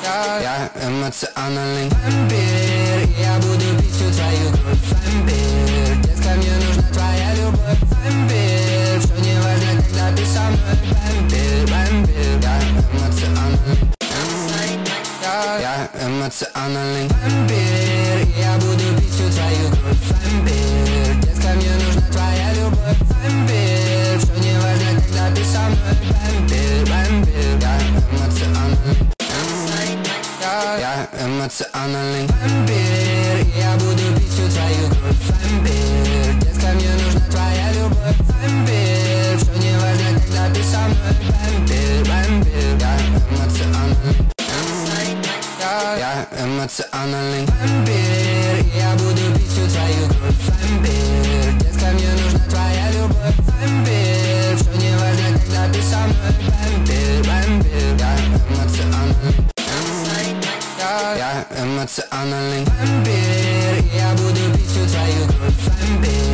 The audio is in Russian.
Я эмоциональный вампир, я буду пить всю твою кровь. Вампир, детка, мне нужна твоя любовь. Вампир, все не важно, когда ты со мной. Вампир, вампир, я эмоциональный. Я эмоциональный вампир, я буду пить всю твою кровь. Вампир, детка, мне нужна твоя любовь. Вампир, все не важно, когда ты со мной. Вампир, вампир, я эмоциональный. Я эмоциональный вампир, я буду пить всю твою кровь. Вампир, детка, мне нужна твоя любовь. Вампир, все не важно, когда ты со мной. Вампир, вампир, я эмоциональный. Я эмоциональный вампир, я буду пить всю твою кровь. Вампир, детка, мне нужна твоя любовь. Вампир, все не важно, когда ты со мной. Вампир, вампир, я эмоциональный. Я эмоциональный вампир, я буду пить всю твою кровь. Вампир.